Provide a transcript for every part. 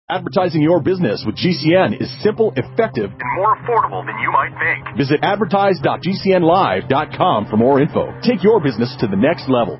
Advertising your business with GCN is simple, effective, and more affordable than you might think. Visit advertise.gcnlive.com for more info. Take your business to the next level.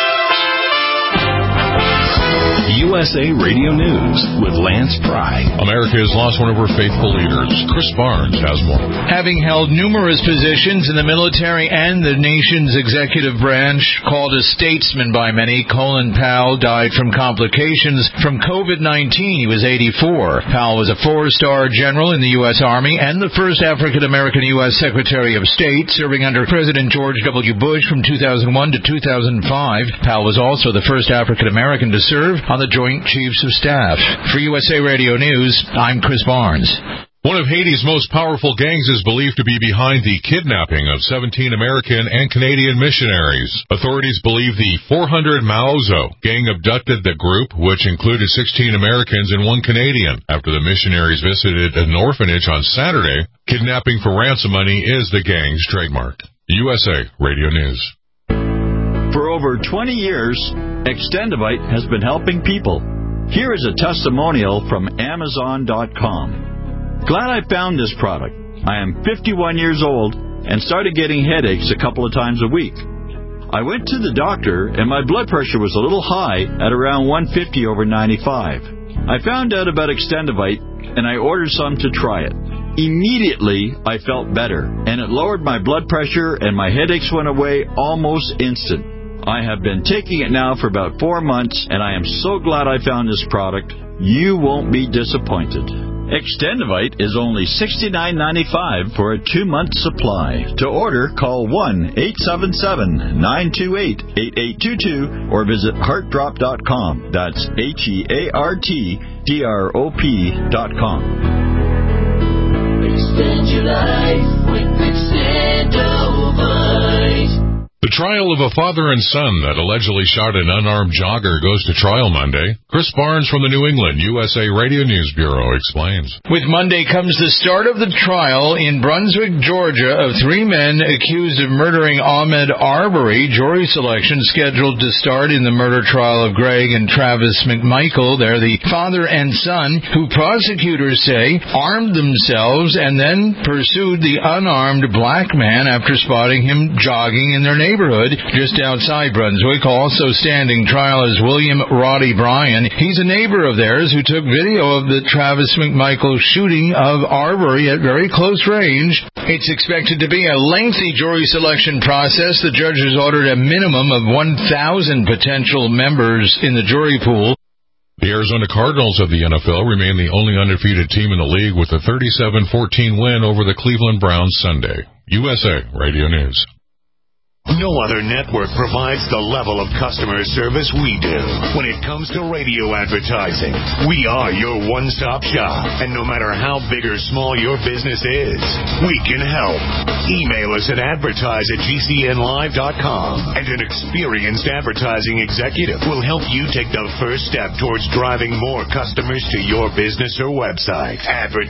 USA Radio News with Lance Pry. America has lost one of her faithful leaders. Chris Barnes has more. Having held numerous positions in the military and the nation's executive branch, called a statesman by many, Colin Powell died from complications from COVID-19. He was 84. Powell was a 4-star general in the U.S. Army and the first African-American U.S. Secretary of State, serving under President George W. Bush from 2001 to 2005. Powell was also the first African-American to serve on the Joint Chiefs of Staff. For USA Radio News, I'm Chris Barnes. One of Haiti's most powerful gangs is believed to be behind the kidnapping of 17 American and Canadian missionaries. Authorities believe the 400 Maozo gang abducted the group, which included 16 Americans and 1 Canadian. After the missionaries visited an orphanage on Saturday, kidnapping for ransom money is the gang's trademark. USA Radio News. For over 20 years, Extendivite has been helping people. Here is a testimonial from Amazon.com. Glad I found this product. I am 51 years old and started getting headaches a couple of times a week. I went to the doctor and my blood pressure was a little high at around 150 over 95. I found out about Extendivite and I ordered some to try it. Immediately, I felt better, and it lowered my blood pressure and my headaches went away almost instant. I have been taking it now for about 4 months, and I am so glad I found this product. You won't be disappointed. Extendivite is only $69.95 for a 2-month supply. To order, call 1-877-928-8822 or visit heartdrop.com. That's HEARTDROP.com. Extend your life with Extendivite. The trial of a father and son that allegedly shot an unarmed jogger goes to trial Monday. Chris Barnes from the New England USA Radio News Bureau explains. With Monday comes the start of the trial in Brunswick, Georgia, of 3 men accused of murdering Ahmaud Arbery. Jury selection scheduled to start in the murder trial of Greg and Travis McMichael. They're the father and son who prosecutors say armed themselves and then pursued the unarmed black man after spotting him jogging in their neighborhood just outside Brunswick. Also standing trial is William Roddy Bryan. He's a neighbor of theirs who took video of the Travis McMichael shooting of Arbery at very close range. It's expected to be a lengthy jury selection process. The judges ordered a minimum of 1,000 potential members in the jury pool. The Arizona Cardinals of the NFL remain the only undefeated team in the league with a 37-14 win over the Cleveland Browns Sunday. USA Radio News. No other network provides the level of customer service we do. When it comes to radio advertising, we are your one-stop shop. And no matter how big or small your business is, we can help. Email us at advertise@gcnlive.com, and an experienced advertising executive will help you take the first step towards driving more customers to your business or website.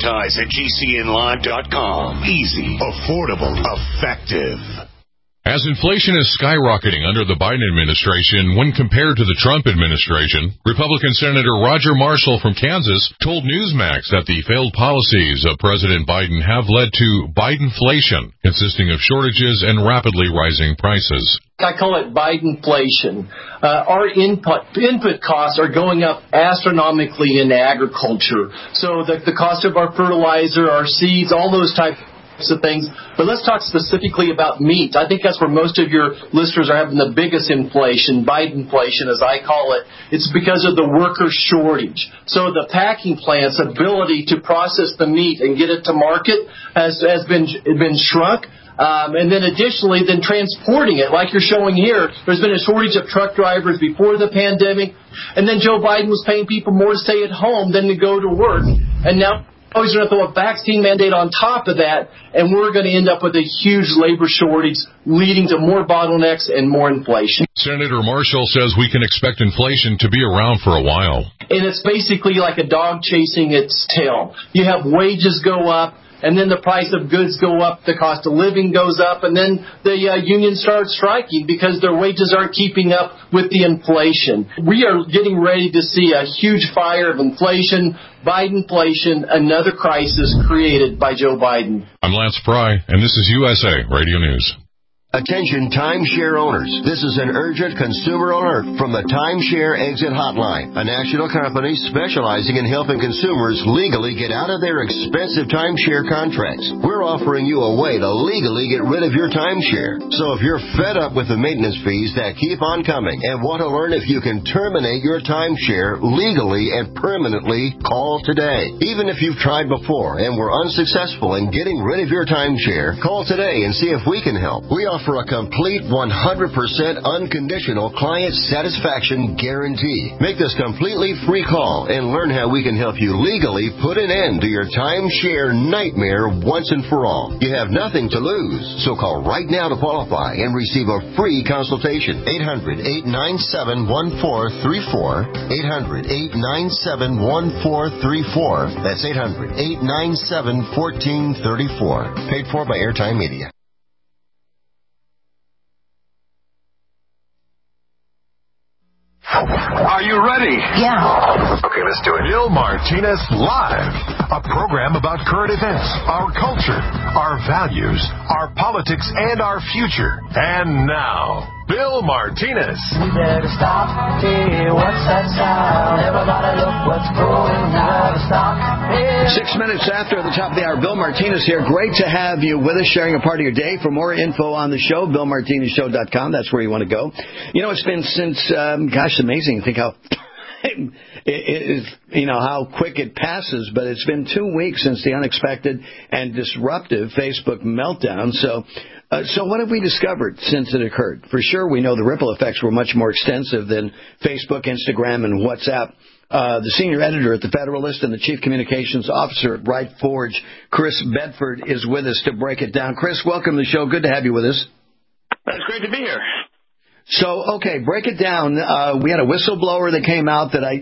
Advertise@gcnlive.com. Easy, affordable, effective. As inflation is skyrocketing under the Biden administration when compared to the Trump administration, Republican Senator Roger Marshall from Kansas told Newsmax that the failed policies of President Biden have led to Bidenflation, consisting of shortages and rapidly rising prices. I call it Bidenflation. Our input costs are going up astronomically in agriculture. So the cost of our fertilizer, our seeds, all those types of things. But let's talk specifically about meat. I think that's where most of your listeners are having the biggest inflation, Bidenflation as I call it. It's because of the worker shortage. So the packing plant's ability to process the meat and get it to market has been shrunk. And then additionally, then transporting it, like you're showing here, there's been a shortage of truck drivers before the pandemic. And then Joe Biden was paying people more to stay at home than to go to work. And now he's going to throw a vaccine mandate on top of that, and we're going to end up with a huge labor shortage leading to more bottlenecks and more inflation. Senator Marshall says we can expect inflation to be around for a while. And it's basically like a dog chasing its tail. You have wages go up, and then the price of goods go up, the cost of living goes up, and then the union starts striking because their wages aren't keeping up with the inflation. We are getting ready to see a huge fire of inflation, Bidenflation, another crisis created by Joe Biden. I'm Lance Fry, and this is USA Radio News. Attention timeshare owners. This is an urgent consumer alert from the Timeshare Exit Hotline, a national company specializing in helping consumers legally get out of their expensive timeshare contracts. We're offering you a way to legally get rid of your timeshare. So if you're fed up with the maintenance fees that keep on coming and want to learn if you can terminate your timeshare legally and permanently, call today. Even if you've tried before and were unsuccessful in getting rid of your timeshare, call today and see if we can help. We offer a complete 100% unconditional client satisfaction guarantee. Make this completely free call and learn how we can help you legally put an end to your timeshare nightmare once and for all. You have nothing to lose, so call right now to qualify and receive a free consultation. 800-897-1434. 800-897-1434. That's 800-897-1434. Paid for by Airtime Media. Are you ready? Yeah. Okay, let's do it. Bill Martinez Live, a program about current events, our culture, our values, our politics, and our future. And now, Bill Martinez. We better stop. Hey, what's that sound? Everybody look what's going on. Stop. Hey. 6 minutes after the top of the hour, Bill Martinez here. Great to have you with us, sharing a part of your day. For more info on the show, BillMartinezShow.com. That's where you want to go. You know, it's been since, amazing to think how how quick it passes, but it's been 2 weeks since the unexpected and disruptive Facebook meltdown. So what have we discovered since it occurred? For sure, we know the ripple effects were much more extensive than Facebook, Instagram, and WhatsApp. The senior editor at The Federalist and the chief communications officer at Bright Forge, Chris Bedford, is with us to break it down. Chris, welcome to the show. Good to have you with us. It's great to be here. So, okay, break it down. We had a whistleblower that came out that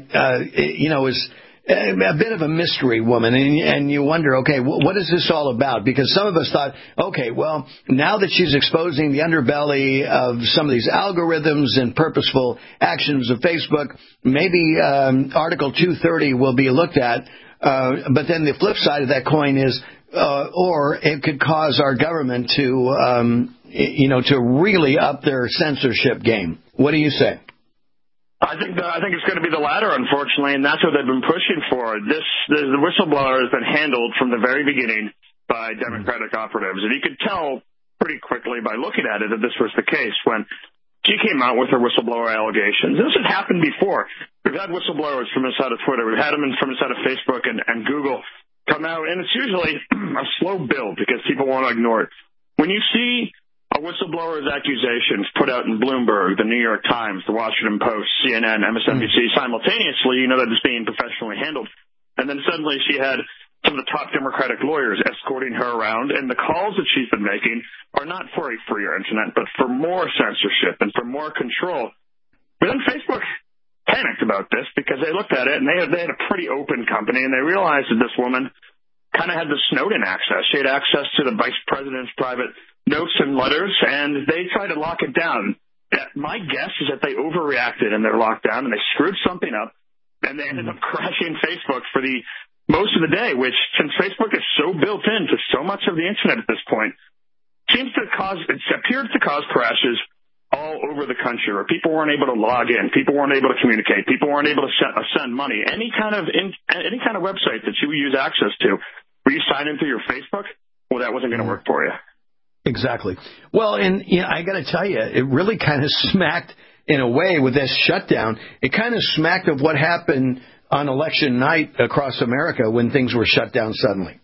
is a bit of a mystery woman, and you wonder, okay, what is this all about? Because some of us thought, okay, well, now that she's exposing the underbelly of some of these algorithms and purposeful actions of Facebook, maybe Article 230 will be looked at. But then the flip side of that coin is, or it could cause our government to really up their censorship game. What do you say? I think it's going to be the latter, unfortunately, and that's what they've been pushing for. The whistleblower has been handled from the very beginning by Democratic operatives, and you could tell pretty quickly by looking at it that this was the case when she came out with her whistleblower allegations. This has happened before. We've had whistleblowers from inside of Twitter. We've had them from inside of Facebook and Google come out, and it's usually a slow build because people want to ignore it. When you see a whistleblower's accusations put out in Bloomberg, the New York Times, the Washington Post, CNN, MSNBC simultaneously, you know that it's being professionally handled. And then suddenly she had some of the top Democratic lawyers escorting her around, and the calls that she's been making are not for a freer internet, but for more censorship and for more control. But then Facebook panicked about this because they looked at it, and they had a pretty open company, and they realized that this woman kind of had the Snowden access. She had access to the vice president's private notes and letters, and they tried to lock it down. My guess is that they overreacted in their lockdown, and they screwed something up, and they ended up crashing Facebook for the most of the day, which, since Facebook is so built into so much of the internet at this point, appeared to cause crashes all over the country where people weren't able to log in, people weren't able to communicate, people weren't able to send money. Any kind of website that you use access to, where you sign in through your Facebook, well, that wasn't going to work for you. Exactly. Well, and I got to tell you, it really kind of smacked, in a way, with this shutdown. It kind of smacked of what happened on election night across America when things were shut down suddenly.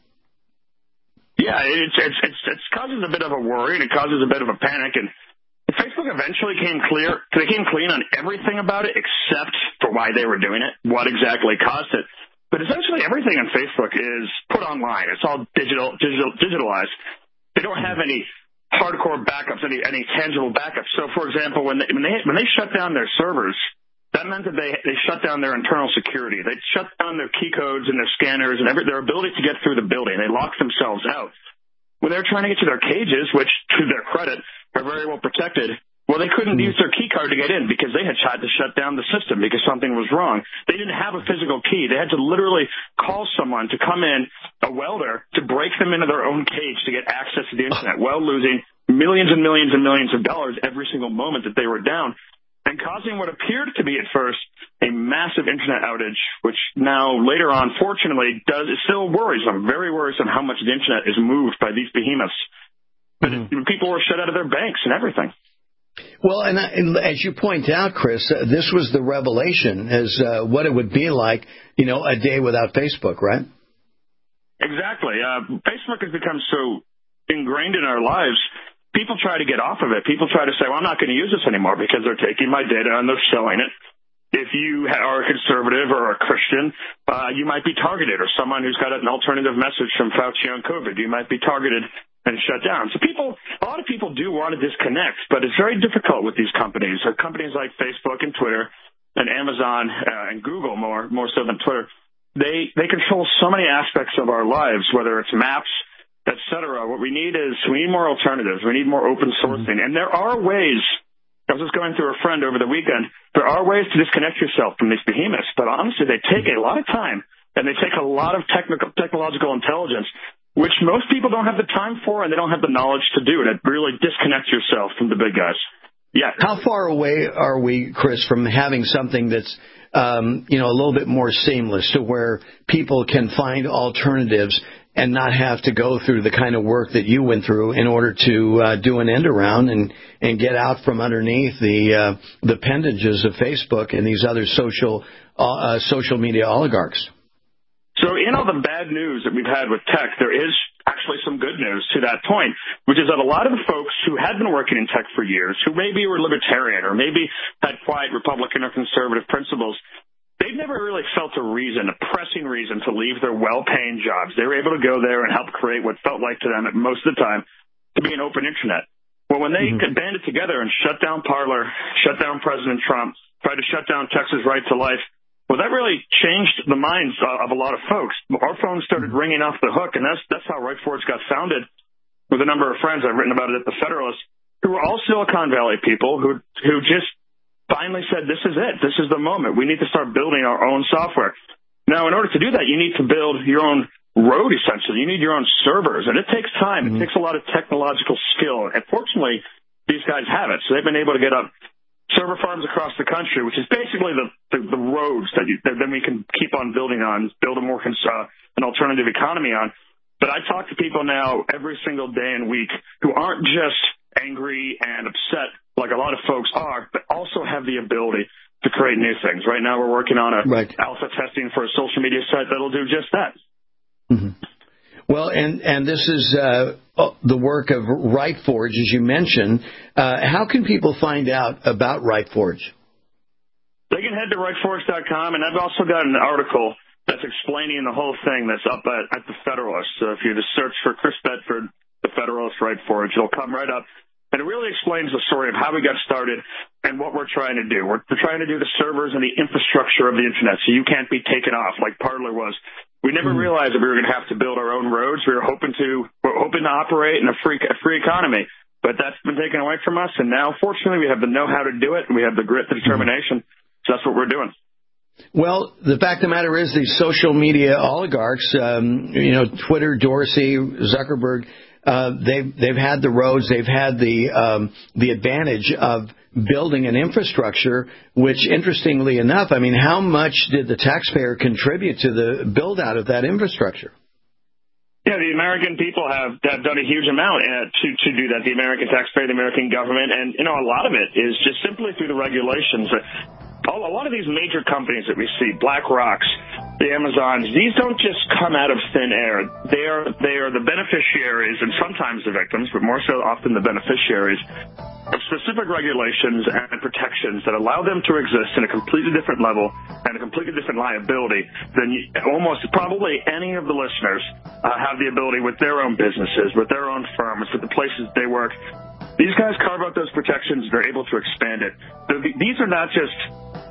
Yeah, it causes a bit of a worry, and it causes a bit of a panic. And Facebook eventually came clean on everything about it except for why they were doing it, what exactly caused it. But essentially everything on Facebook is put online. It's all digitalized. They don't have any hardcore backups, any tangible backups. So, for example, when they shut down their servers, that meant that they shut down their internal security. They shut down their key codes and their scanners and their ability to get through the building. They locked themselves out. When they were trying to get to their cages, which, to their credit, are very well protected, well, they couldn't use their key card to get in because they had tried to shut down the system because something was wrong. They didn't have a physical key. They had to literally call someone to come in, a welder, to break them into their own cage to get access to the Internet, while losing millions and millions and millions of dollars every single moment that they were down, and causing what appeared to be at first a massive Internet outage, which now later on, fortunately, is still worrisome, very worrisome how much the Internet is moved by these behemoths. But people were shut out of their banks and everything. Well, and as you point out, Chris, this was the revelation as what it would be like, a day without Facebook, right? Exactly. Facebook has become so ingrained in our lives. People try to get off of it. People try to say, well, I'm not going to use this anymore because they're taking my data and they're selling it. If you are a conservative or a Christian, you might be targeted, or someone who's got an alternative message from Fauci on COVID, you might be targeted and shut down. So a lot of people do want to disconnect, but it's very difficult with these companies. Companies like Facebook and Twitter and Amazon and Google, more so than Twitter, they control so many aspects of our lives, whether it's maps, et cetera. What we need more alternatives. We need more open sourcing. And there are ways. I was just going through a friend over the weekend. There are ways to disconnect yourself from these behemoths, but honestly, they take a lot of time and they take a lot of technological intelligence, which most people don't have the time for, and they don't have the knowledge to do it. Really disconnect yourself from the big guys. Yeah. How far away are we, Chris, from having something that's, a little bit more seamless, to where people can find alternatives and not have to go through the kind of work that you went through in order to do an end around and get out from underneath the appendages of Facebook and these other social media oligarchs? So in all the bad news that we've had with tech, there is actually some good news to that point, which is that a lot of the folks who had been working in tech for years, who maybe were libertarian or maybe had quiet Republican or conservative principles, they've never really felt a pressing reason to leave their well-paying jobs. They were able to go there and help create what felt like to them, most of the time, to be an open Internet. Well, when they banded together and shut down Parler, shut down President Trump, tried to shut down Texas Right to Life, well, that really changed the minds of a lot of folks. Our phones started ringing off the hook, and that's how RightForge got founded, with a number of friends. I've written about it at the Federalist, who were all Silicon Valley people who just finally said, this is it. This is the moment. We need to start building our own software. Now, in order to do that, you need to build your own road, essentially. You need your own servers, and it takes time. It takes a lot of technological skill, and fortunately, these guys have it. So they've been able to get up server farms across the country, which is basically the roads that then we can keep on building on, build a more an alternative economy on. But I talk to people now every single day and week who aren't just angry and upset like a lot of folks are, but also have the ability to create new things. Right now we're working on alpha testing for a social media site that'll do just that. Well, and this is the work of RightForge, as you mentioned. How can people find out about RightForge? They can head to rightforge.com, and I've also got an article that's explaining the whole thing that's up at the Federalist. So if you just search for Chris Bedford, the Federalist RightForge, it'll come right up. And it really explains the story of how we got started and what we're trying to do. We're trying to do the servers and the infrastructure of the Internet so you can't be taken off like Parler was. We never realized that we were going to have to build our own roads. We're hoping to operate in a free economy, but that's been taken away from us. And now, fortunately, we have the know-how to do it, and we have the grit, the determination. So that's what we're doing. Well, the fact of the matter is, these social media oligarchs, Twitter, Dorsey, Zuckerberg, they've had the roads, they've had the advantage of building an infrastructure, which, interestingly enough, how much did the taxpayer contribute to the build-out of that infrastructure? Yeah, the American people have done a huge amount to do that, the American taxpayer, the American government, and, a lot of it is just simply through the regulations. A lot of these major companies that we see, BlackRocks, the Amazons, these don't just come out of thin air. They are the beneficiaries, and sometimes the victims, but more so often the beneficiaries, of specific regulations and protections that allow them to exist in a completely different level and a completely different liability than almost probably any of the listeners have the ability with their own businesses, with their own firms, with the places they work. These guys carve out those protections. They're able to expand it. These are not just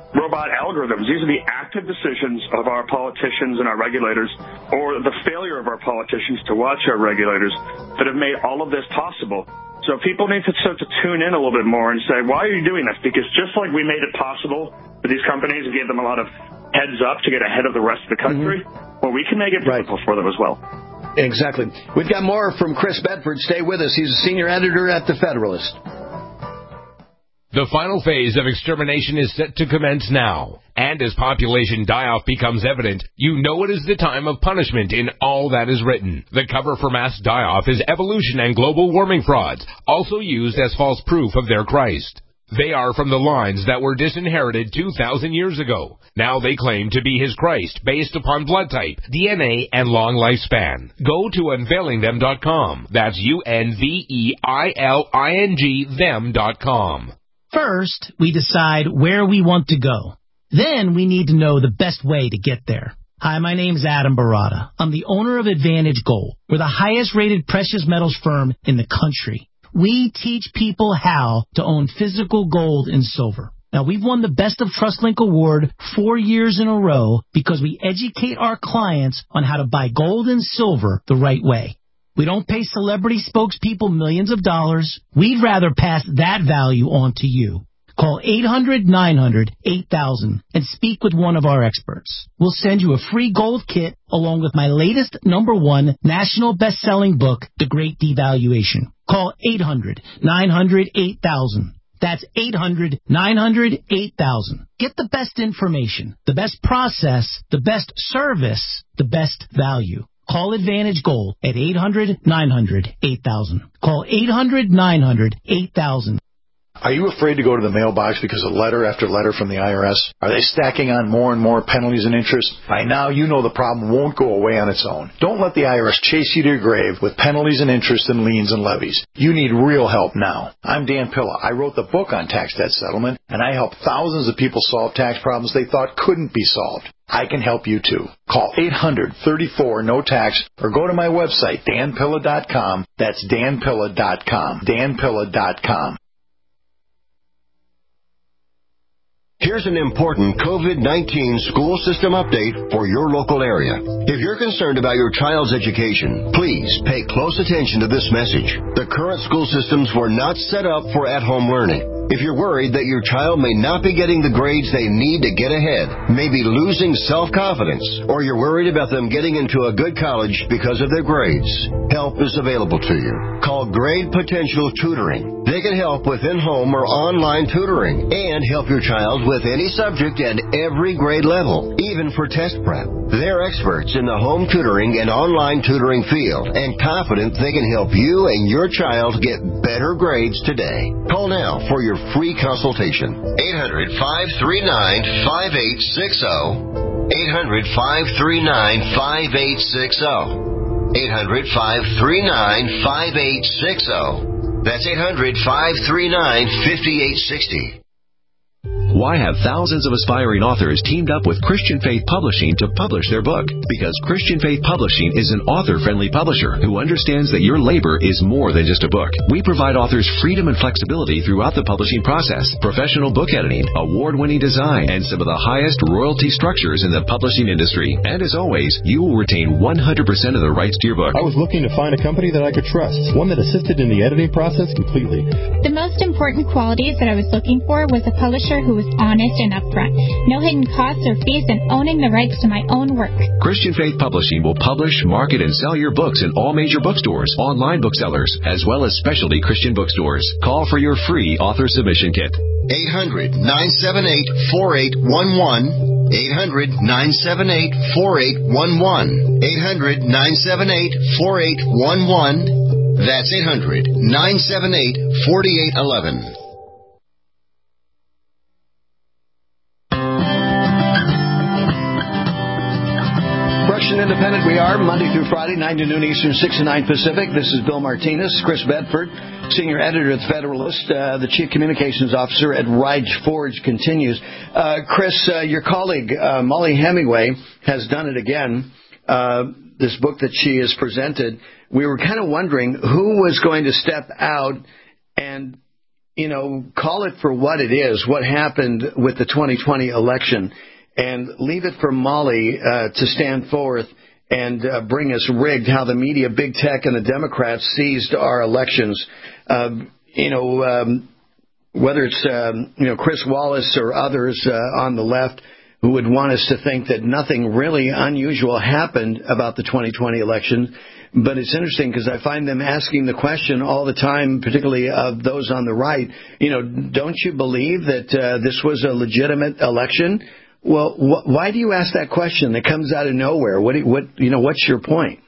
robot algorithms. These are the active decisions of our politicians and our regulators, or the failure of our politicians to watch our regulators, that have made all of this possible. So people need to start to tune in a little bit more and say, why are you doing this? Because just like we made it possible for these companies and gave them a lot of heads up to get ahead of the rest of the country, well, we can make it difficult for them as well. Exactly. We've got more from Chris Bedford. Stay with us. He's a senior editor at The Federalist. The final phase of extermination is set to commence now. And as population die-off becomes evident, you know it is the time of punishment in all that is written. The cover for mass die-off is evolution and global warming frauds, also used as false proof of their Christ. They are from the lines that were disinherited 2,000 years ago. Now they claim to be his Christ based upon blood type, DNA, and long lifespan. Go to unveilingthem.com. That's UNVEILING them.com. First, we decide where we want to go. Then we need to know the best way to get there. Hi, my name's Adam Barada. I'm the owner of Advantage Gold. We're the highest-rated precious metals firm in the country. We teach people how to own physical gold and silver. Now, we've won the Best of TrustLink Award 4 years in a row because we educate our clients on how to buy gold and silver the right way. We don't pay celebrity spokespeople millions of dollars. We'd rather pass that value on to you. Call 800-900-8000 and speak with one of our experts. We'll send you a free gold kit along with my latest #1 national best-selling book, The Great Devaluation. Call 800-900-8000. That's 800-900-8000. Get the best information, the best process, the best service, the best value. Call Advantage Gold at 800-900-8000. Call 800-900-8000. Are you afraid to go to the mailbox because of letter after letter from the IRS? Are they stacking on more and more penalties and interest? By now, you know the problem won't go away on its own. Don't let the IRS chase you to your grave with penalties and interest and liens and levies. You need real help now. I'm Dan Pilla. I wrote the book on tax debt settlement, and I helped thousands of people solve tax problems they thought couldn't be solved. I can help you too. Call 800-34-NO-TAX or go to my website, danpilla.com. That's danpilla.com. danpilla.com. Here's an important COVID-19 school system update for your local area. If you're concerned about your child's education, please pay close attention to this message. The current school systems were not set up for at-home learning. If you're worried that your child may not be getting the grades they need to get ahead, maybe losing self-confidence, or you're worried about them getting into a good college because of their grades, help is available to you. Call Grade Potential Tutoring. They can help with in-home or online tutoring and help your child with any subject and every grade level, even for test prep. They're experts in the home tutoring and online tutoring field and confident they can help you and your child get better grades today. Call now for your free consultation. 800-539-5860. 800-539-5860. 800-539-5860. That's 800-539-5860. Why have thousands of aspiring authors teamed up with Christian Faith Publishing to publish their book? Because Christian Faith Publishing is an author-friendly publisher who understands that your labor is more than just a book. We provide authors freedom and flexibility throughout the publishing process, professional book editing, award-winning design, and some of the highest royalty structures in the publishing industry. And as always, you will retain 100% of the rights to your book. I was looking to find a company that I could trust, one that assisted in the editing process completely. The most important qualities that I was looking for was a publisher who was honest and upfront, no hidden costs or fees, and owning the rights to my own work. Christian Faith Publishing will publish, market, and sell your books in all major bookstores, online booksellers, as well as specialty Christian bookstores. Call for your free author submission kit. 800-978-4811. 800-978-4811. 800-978-4811. That's 800-978-4811. Fresh and Independent we are, Monday through Friday, 9 to noon Eastern, 6 to 9 Pacific. This is Bill Martinez, Chris Bedford, Senior Editor at The Federalist. The Chief Communications Officer at Rige Forge continues. Chris, your colleague, Molly Hemingway, has done it again. This book that she has presented, we were kind of wondering who was going to step out and call it for what it is, what happened with the 2020 election, and leave it for Molly to stand forth and bring us rigged, how the media, big tech, and the Democrats seized our elections. Whether it's, Chris Wallace or others on the left who would want us to think that nothing really unusual happened about the 2020 election. But it's interesting because I find them asking the question all the time, particularly of those on the right, don't you believe that this was a legitimate election? Well, why do you ask that question that comes out of nowhere? What's your point?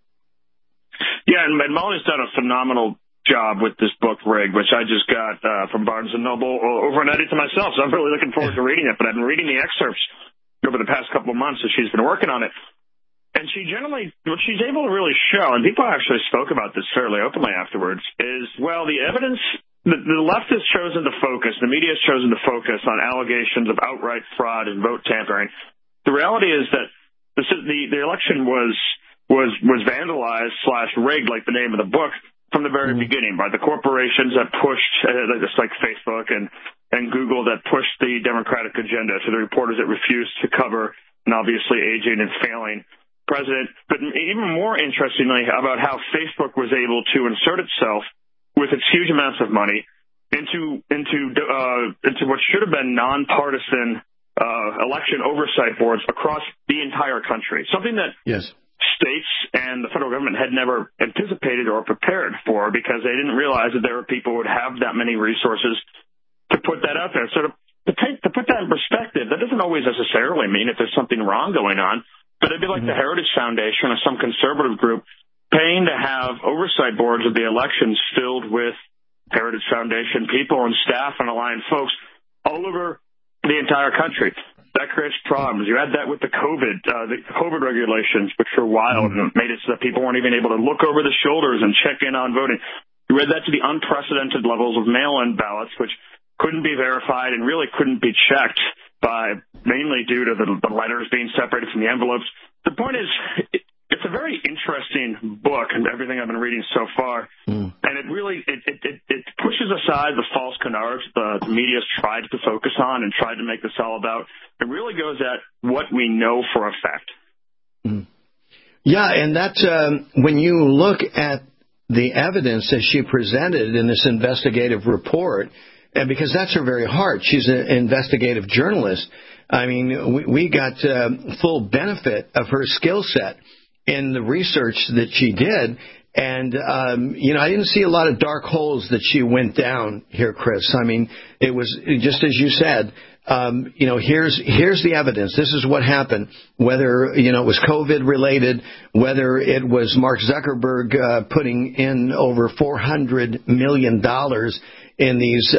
Yeah, and Molly's done a phenomenal job with this book, Rig, which I just got from Barnes & Noble overnight to myself, so I'm really looking forward to reading it. But I've been reading the excerpts over the past couple of months as she's been working on it. And what she's able to really show, and people actually spoke about this fairly openly afterwards, is, the evidence, the left has chosen to focus, the media has chosen to focus on allegations of outright fraud and vote tampering. The reality is that the election was vandalized / rigged, like the name of the book, from the very beginning by the corporations that pushed, just like Facebook and Google, that pushed the Democratic agenda, to the reporters that refused to cover an obviously aging and failing president. But even more interestingly, about how Facebook was able to insert itself with its huge amounts of money into what should have been nonpartisan election oversight boards across the entire country. Something that states and the federal government had never anticipated or prepared for, because they didn't realize that there were people who would have that many resources to put that out there. So to put that in perspective, that doesn't always necessarily mean if there's something wrong going on. But it'd be like the Heritage Foundation or some conservative group paying to have oversight boards of the elections filled with Heritage Foundation people and staff and aligned folks all over the entire country. That creates problems. You add that with the COVID regulations, which were wild and made it so that people weren't even able to look over the shoulders and check in on voting. You add that to the unprecedented levels of mail-in ballots, which couldn't be verified and really couldn't be checked, mainly due to the letters being separated from the envelopes. The point is, it's a very interesting book, and everything I've been reading so far, and it really it pushes aside the false canards the media's tried to focus on and tried to make this all about. It really goes at what we know for a fact. Yeah, and that's when you look at the evidence that she presented in this investigative report, and because that's her very heart, she's an investigative journalist. I mean, we got full benefit of her skill set in the research that she did. And, I didn't see a lot of dark holes that she went down here, Chris. I mean, it was just as you said, here's the evidence. This is what happened, whether, it was COVID related, whether it was Mark Zuckerberg putting in over $400 million in these,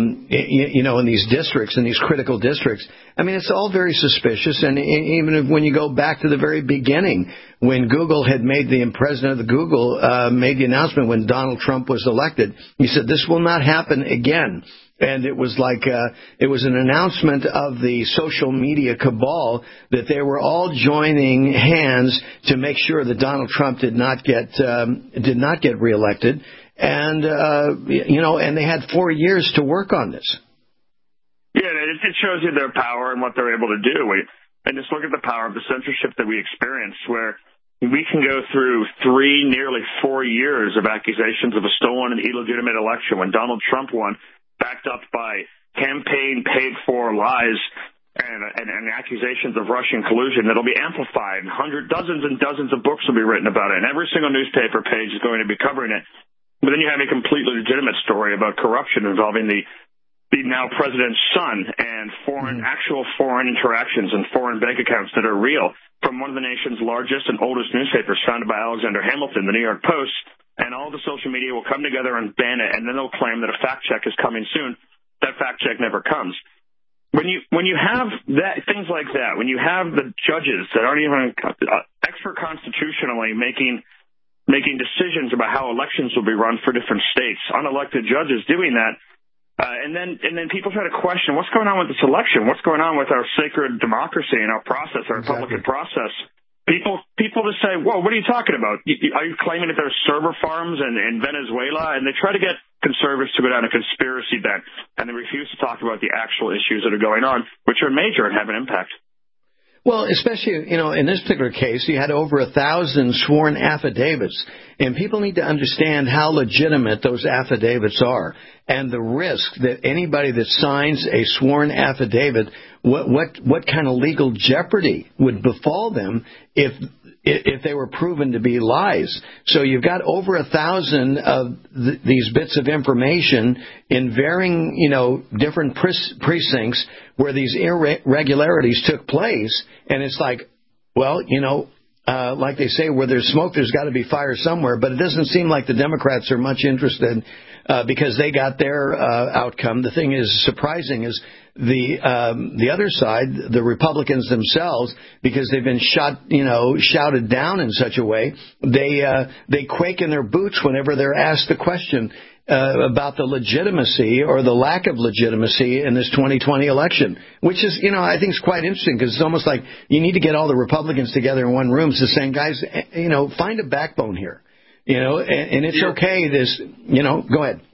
in these districts, in these critical districts. I mean, it's all very suspicious. And even when you go back to the very beginning, when Google had president of Google made the announcement when Donald Trump was elected, he said, this will not happen again. And it was like it was an announcement of the social media cabal that they were all joining hands to make sure that Donald Trump did not get reelected. And and they had 4 years to work on this. Yeah, it shows you their power and what they're able to do. And just look at the power of the censorship that we experience, where we can go through nearly 4 years of accusations of a stolen and illegitimate election when Donald Trump won, backed up by campaign paid-for lies and accusations of Russian collusion that'll be amplified. Dozens and dozens of books will be written about it, and every single newspaper page is going to be covering it. But then you have a completely legitimate story about corruption involving the now president's son and actual foreign interactions and foreign bank accounts that are real from one of the nation's largest and oldest newspapers founded by Alexander Hamilton, the New York Post. And all the social media will come together and ban it, and then they'll claim that a fact check is coming soon. That fact check never comes. When you have things like that, when you have the judges that aren't even expert constitutionally making decisions about how elections will be run for different states, unelected judges doing that, and then people try to question what's going on with this election, what's going on with our sacred democracy and our process, our Republican process. People just say, whoa, what are you talking about? Are you claiming that there's server farms in Venezuela? And they try to get conservatives to go down a conspiracy bent, and they refuse to talk about the actual issues that are going on, which are major and have an impact. Well, especially, in this particular case, you had over 1,000 sworn affidavits, and people need to understand how legitimate those affidavits are, and the risk that anybody that signs a sworn affidavit, what kind of legal jeopardy would befall them if they were proven to be lies. So you've got over 1,000 of these bits of information in varying, different precincts where these irregularities took place. And it's like, well, like they say, where there's smoke, there's got to be fire somewhere. But it doesn't seem like the Democrats are much interested because they got their outcome. The thing is surprising is the other side, the Republicans themselves, because they've been shouted down in such a way, they quake in their boots whenever they're asked the question about the legitimacy or the lack of legitimacy in this 2020 election, which is, I think is quite interesting because it's almost like you need to get all the Republicans together in one room to saying, guys, find a backbone here, and it's okay. Go ahead.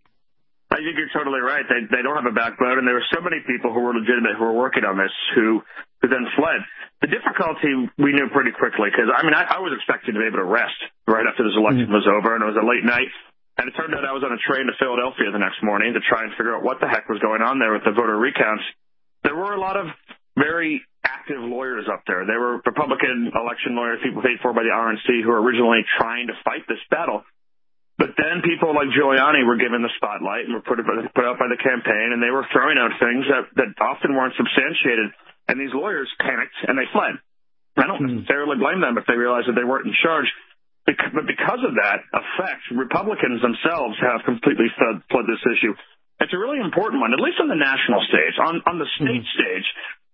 I think you're totally right. They don't have a backbone, and there were so many people who were legitimate who were working on this who then fled. The difficulty we knew pretty quickly because, I was expecting to be able to rest right after this election was over, and it was a late night. And it turned out I was on a train to Philadelphia the next morning to try and figure out what the heck was going on there with the voter recounts. There were a lot of very active lawyers up there. There were Republican election lawyers, people paid for by the RNC, who were originally trying to fight this battle. But then people like Giuliani were given the spotlight and were put out by the campaign, and they were throwing out things that often weren't substantiated. And these lawyers panicked, and they fled. I don't necessarily blame them if they realized that they weren't in charge. But because of that effect, Republicans themselves have completely fled this issue. It's a really important one, at least on the national stage. On the state stage,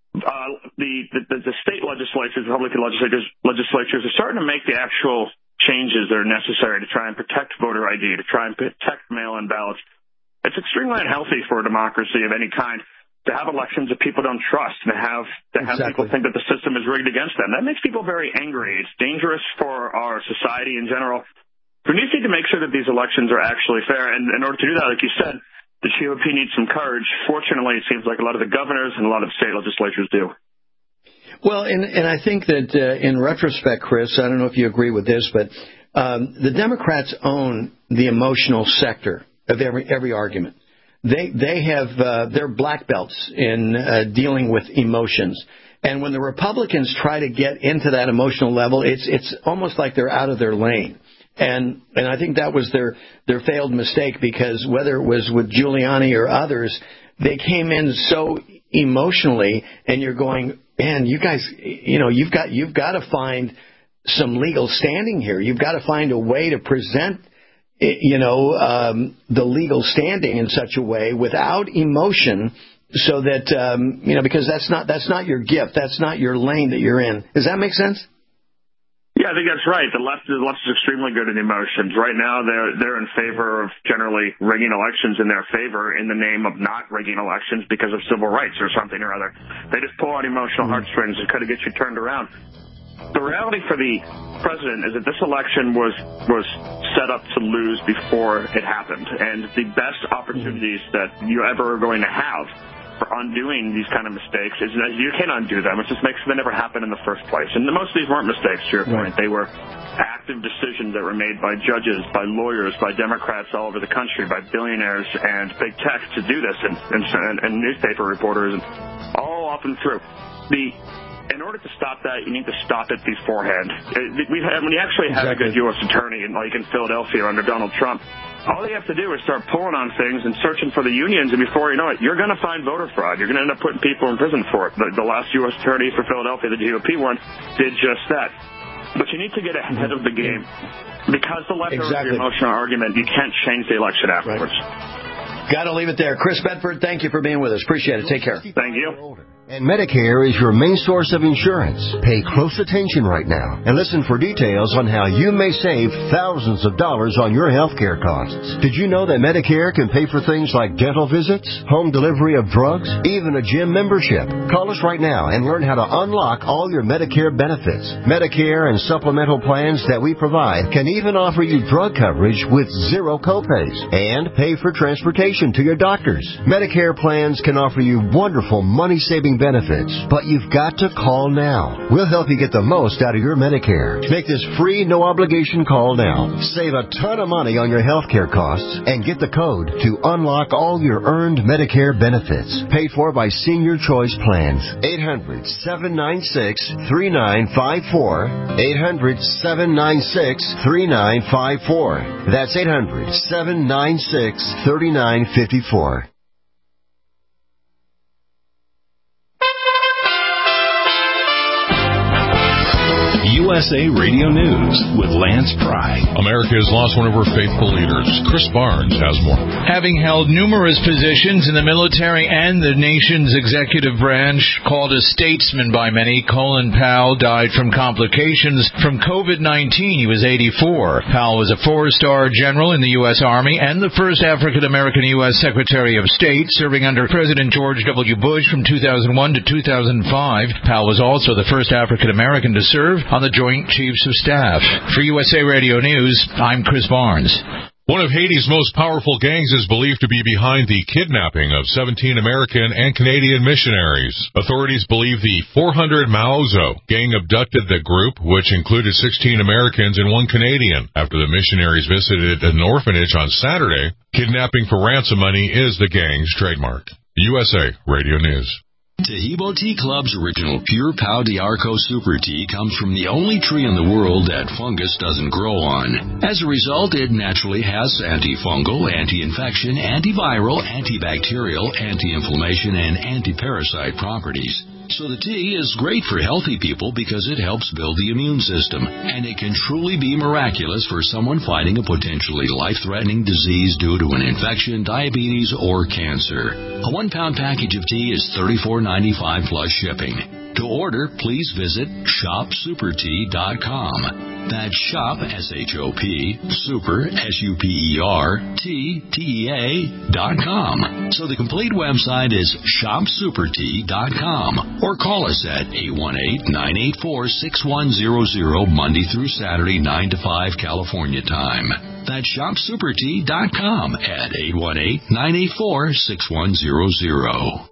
the state legislatures, Republican legislatures are starting to make the actual changes that are necessary to try and protect voter ID, to try and protect mail-in ballots. It's extremely unhealthy for a democracy of any kind to have elections that people don't trust and to have people think that the system is rigged against them. That makes people very angry. It's dangerous for our society in general. We need to make sure that these elections are actually fair. And in order to do that, like you said, the GOP needs some courage. Fortunately, it seems like a lot of the governors and a lot of state legislatures do. Well, and I think that in retrospect, Chris, I don't know if you agree with this, but the Democrats own the emotional sector of every argument. They have they're black belts in dealing with emotions. And when the Republicans try to get into that emotional level, it's almost like they're out of their lane. And I think that was their failed mistake because whether it was with Giuliani or others, they came in so emotionally, and you're going, man, you guys, you've got to find some legal standing here. You've got to find a way to present the legal standing in such a way without emotion so that, because that's not your gift. That's not your lane that you're in. Does that make sense? Yeah, I think that's right. The left is extremely good at emotions. Right now, they're in favor of generally rigging elections in their favor in the name of not rigging elections because of civil rights or something or other. They just pull out emotional heartstrings and kind of get you turned around. The reality for the president is that this election was set up to lose before it happened, and the best opportunities that you ever are going to have for undoing these kind of mistakes is that you can undo them. It just makes them never happen in the first place. And most of these weren't mistakes, to your point. They were active decisions that were made by judges, by lawyers, by Democrats all over the country, by billionaires and big tech to do this, and newspaper reporters, and all up and through. In order to stop that, you need to stop it beforehand. When you actually have a good U.S. attorney, like in Philadelphia under Donald Trump, all you have to do is start pulling on things and searching for the unions, and before you know it, you're going to find voter fraud. You're going to end up putting people in prison for it. The last U.S. attorney for Philadelphia, the GOP one, did just that. But you need to get ahead of the game. Because the left has your emotional argument, you can't change the election afterwards. Got to leave it there. Chris Bedford, thank you for being with us. Appreciate it. Take care. Thank you. And Medicare is your main source of insurance. Pay close attention right now and listen for details on how you may save thousands of dollars on your health care costs. Did you know that Medicare can pay for things like dental visits, home delivery of drugs, even a gym membership? Call us right now and learn how to unlock all your Medicare benefits. Medicare and supplemental plans that we provide can even offer you drug coverage with zero copays and pay for transportation to your doctors. Medicare plans can offer you wonderful money-saving benefits, but you've got to call now. We'll help you get the most out of your Medicare. Make this free, no-obligation call now. Save a ton of money on your health care costs and get the code to unlock all your earned Medicare benefits. Paid for by Senior Choice Plans. 800-796-3954. 800-796-3954. That's 800-796-3954. USA Radio News with Lance Pry. America has lost one of her faithful leaders. Chris Barnes has more. Having held numerous positions in the military and the nation's executive branch, called a statesman by many, Colin Powell died from complications from COVID-19. He was 84. Powell was a four-star general in the U.S. Army and the first African-American U.S. Secretary of State, serving under President George W. Bush from 2001 to 2005. Powell was also the first African-American to serve on the Joint Chiefs of Staff. For USA Radio News, I'm Chris Barnes. One of Haiti's most powerful gangs is believed to be behind the kidnapping of 17 American and Canadian missionaries. Authorities believe the 400 Maozo gang abducted the group, which included 16 Americans and 1 Canadian. After the missionaries visited an orphanage on Saturday, kidnapping for ransom money is the gang's trademark. USA Radio News. Tahibo Tea Club's original Pure Pau d'Arco Super Tea comes from the only tree in the world that fungus doesn't grow on. As a result, it naturally has antifungal, anti-infection, antiviral, antibacterial, anti-inflammation, and anti-parasite properties. So the tea is great for healthy people because it helps build the immune system, and it can truly be miraculous for someone fighting a potentially life-threatening disease due to an infection, diabetes, or cancer. A 1-pound package of tea is $34.95 plus shipping. To order, please visit shopsupertea.com. That's shop, S-H-O-P, super, S-U-P-E-R, T-T-E-A.com. So the complete website is shopsupertea.com. Or call us at 818-984-6100 Monday through Saturday, 9 to 5 California time. That's shopsupertea.com at 818-984-6100.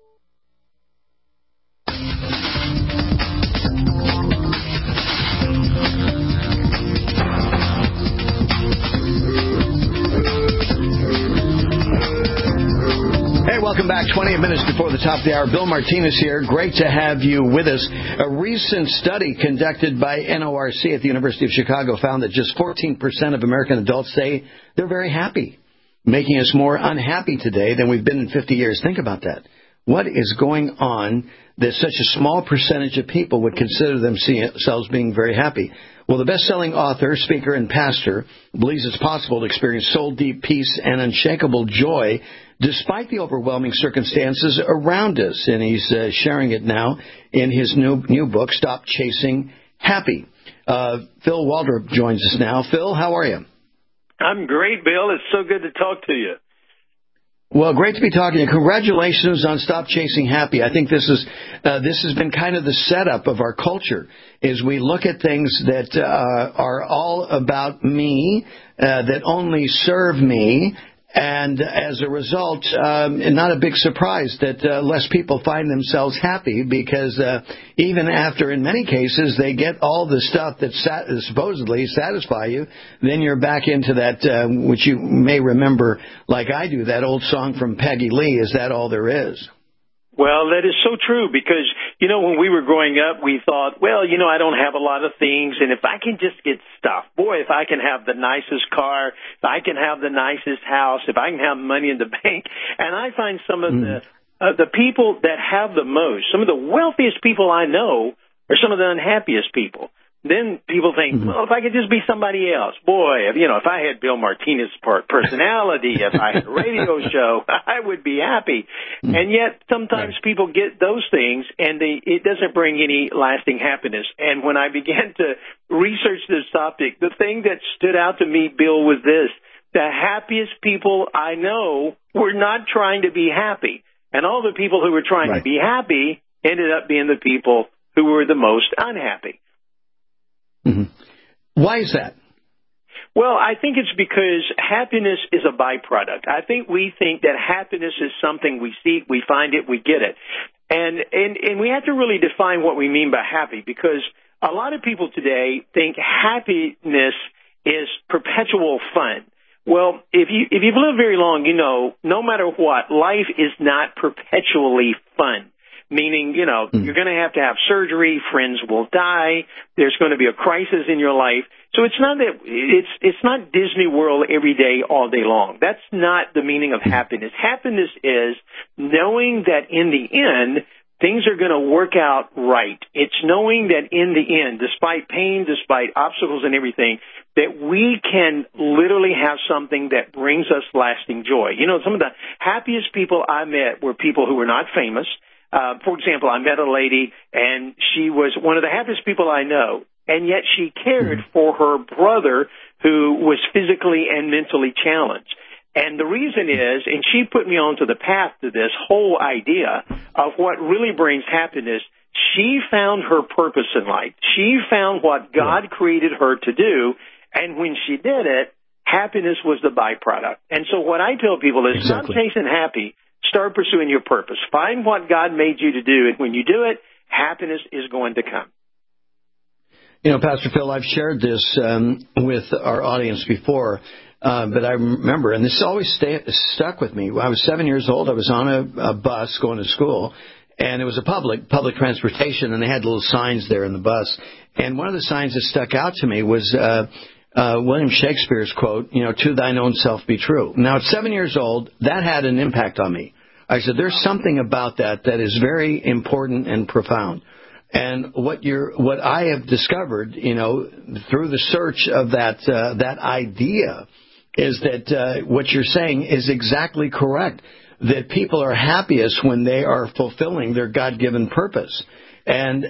Welcome back. 28 minutes before the top of the hour. Bill Martinez here. Great to have you with us. A recent study conducted by NORC at the University of Chicago found that just 14% of American adults say they're very happy, making us more unhappy today than we've been in 50 years. Think about that. What is going on that such a small percentage of people would consider themselves being very happy? Well, the best-selling author, speaker, and pastor believes it's possible to experience soul-deep peace and unshakable joy despite the overwhelming circumstances around us. And he's sharing it now in his new book, Stop Chasing Happy. Phil Waldrop joins us now. Phil, how are you? I'm great, Bill. It's so good to talk to you. Well, great to be talking to you. Congratulations on Stop Chasing Happy. I think this has been kind of the setup of our culture, is we look at things that are all about me, that only serve me, and as a result, not a big surprise that less people find themselves happy because even after, in many cases, they get all the stuff that supposedly satisfy you, then you're back into that, which you may remember, like I do, that old song from Peggy Lee, Is That All There Is? Well, that is so true because, when we were growing up, we thought, well, I don't have a lot of things, and if I can just get stuff, boy, if I can have the nicest car, if I can have the nicest house, if I can have money in the bank, and I find some of the people that have the most, some of the wealthiest people I know are some of the unhappiest people then people think, well, if I could just be somebody else, boy, if I had Bill Martinez's personality, if I had a radio show, I would be happy. And yet sometimes people get those things and it doesn't bring any lasting happiness. And when I began to research this topic, the thing that stood out to me, Bill, was this: the happiest people I know were not trying to be happy. And all the people who were trying to be happy ended up being the people who were the most unhappy. Why is that? Well, I think it's because happiness is a byproduct. I think we think that happiness is something we seek, we find it, we get it. And we have to really define what we mean by happy, because a lot of people today think happiness is perpetual fun. Well, if you've lived very long, no matter what, life is not perpetually fun. Meaning, you're going to have surgery, friends will die, there's going to be a crisis in your life. So it's not that it's not Disney World every day, all day long. That's not the meaning of happiness. Happiness is knowing that in the end, things are going to work out right. It's knowing that in the end, despite pain, despite obstacles and everything, that we can literally have something that brings us lasting joy. Some of the happiest people I met were people who were not famous. For example, I met a lady, and she was one of the happiest people I know, and yet she cared for her brother who was physically and mentally challenged. And the reason is, and she put me onto the path to this whole idea of what really brings happiness, she found her purpose in life. She found what God created her to do, and when she did it, happiness was the byproduct. And so what I tell people is, stop chasing happy. Start pursuing your purpose. Find what God made you to do, and when you do it, happiness is going to come. Pastor Phil, I've shared this with our audience before, but I remember, and this always stuck with me. When I was 7 years old, I was on a bus going to school, and it was a public transportation, and they had little signs there in the bus. And one of the signs that stuck out to me was William Shakespeare's quote, to thine own self be true. Now, at 7 years old, that had an impact on me. I said, there's something about that is very important and profound. And what I have discovered, through the search of that idea, is that what you're saying is exactly correct. That people are happiest when they are fulfilling their God-given purpose, and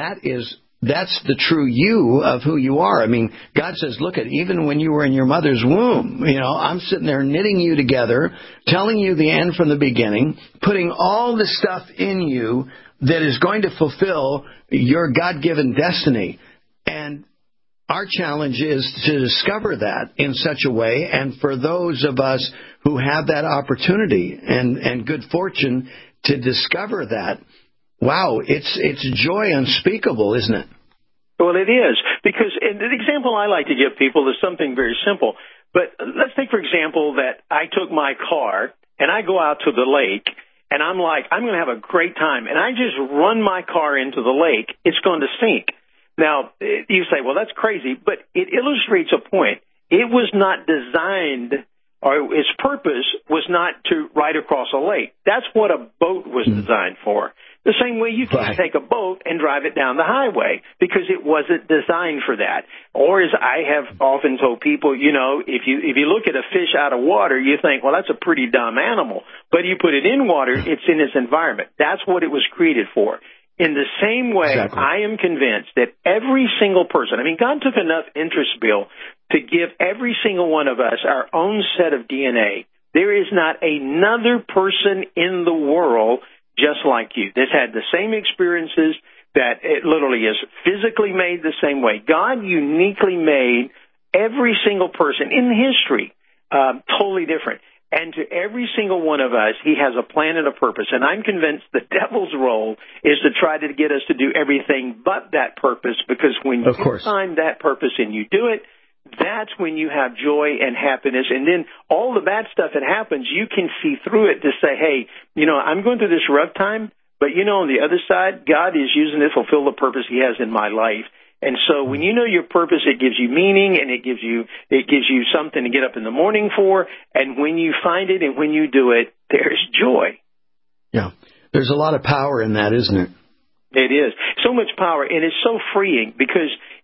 that's the true you of who you are. I mean, God says, look at, even when you were in your mother's womb, I'm sitting there knitting you together, telling you the end from the beginning, putting all the stuff in you that is going to fulfill your God-given destiny. And our challenge is to discover that in such a way, and for those of us who have that opportunity and good fortune to discover that, wow, it's joy unspeakable, isn't it? Well, it is, because and the example I like to give people is something very simple. But let's take, for example, that I took my car and I go out to the lake, and I'm like, I'm going to have a great time, and I just run my car into the lake, it's going to sink. Now, you say, well, that's crazy, but it illustrates a point. It was not designed, or its purpose was not to ride across a lake. That's what a boat was designed for. The same way you can't take a boat and drive it down the highway, because it wasn't designed for that. Or, as I have often told people, if you look at a fish out of water, you think, well, that's a pretty dumb animal. But you put it in water, it's in its environment. That's what it was created for. In the same way, I am convinced that every single person, God took enough interest, Bill, to give every single one of us our own set of DNA. There is not another person in the world just like you that's had the same experiences, that it literally is physically made the same way. God uniquely made every single person in history totally different. And to every single one of us, he has a plan and a purpose. And I'm convinced the devil's role is to try to get us to do everything but that purpose, because when you find that purpose and you do it, that's when you have joy and happiness. And then all the bad stuff that happens, you can see through it to say, hey, I'm going through this rough time, but on the other side, God is using it to fulfill the purpose he has in my life. And so when you know your purpose, it gives you meaning, and it gives you something to get up in the morning for. And when you find it and when you do it, there's joy. Yeah. There's a lot of power in that, isn't it? It is. So much power, and it's so freeing, because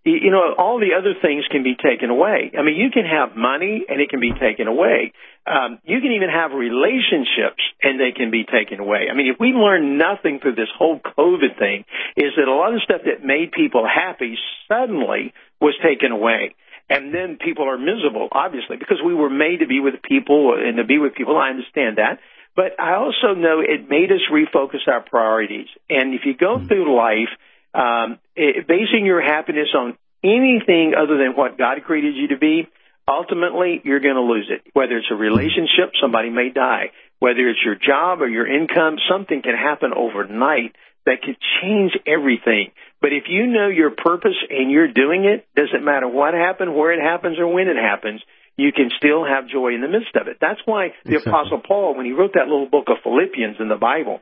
all the other things can be taken away. I mean, you can have money and it can be taken away. You can even have relationships and they can be taken away. I mean, if we learn nothing through this whole COVID thing, is that a lot of stuff that made people happy suddenly was taken away. And then people are miserable, obviously, because we were made to be with people and to be with people. I understand that. But I also know it made us refocus our priorities. And if you go through life basing your happiness on anything other than what God created you to be, ultimately you're going to lose it. Whether it's a relationship, somebody may die. Whether it's your job or your income, something can happen overnight that could change everything. But if you know your purpose and you're doing it, doesn't matter what happened, where it happens, or when it happens, you can still have joy in the midst of it. That's why the Apostle Paul, when he wrote that little book of Philippians in the Bible,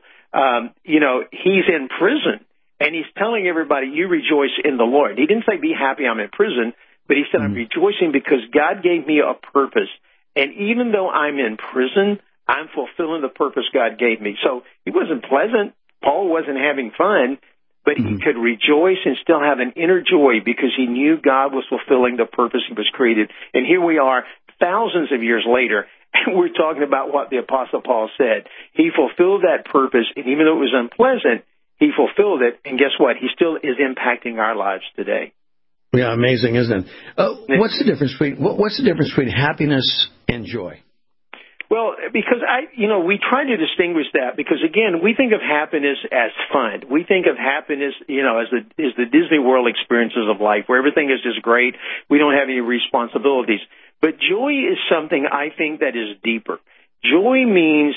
he's in prison, and he's telling everybody, you rejoice in the Lord. He didn't say, be happy I'm in prison, but he said, I'm rejoicing because God gave me a purpose. And even though I'm in prison, I'm fulfilling the purpose God gave me. So it wasn't pleasant. Paul wasn't having fun, but he could rejoice and still have an inner joy because he knew God was fulfilling the purpose he was created. And here we are thousands of years later, and we're talking about what the Apostle Paul said. He fulfilled that purpose, and even though it was unpleasant, he fulfilled it. And guess what? He still is impacting our lives today. Yeah, amazing, isn't it? What's the difference between happiness and joy? Well, because we try to distinguish that because, again, we think of happiness as fun. We think of happiness, as the Disney World experiences of life where everything is just great. We don't have any responsibilities. But joy is something I think that is deeper. Joy means,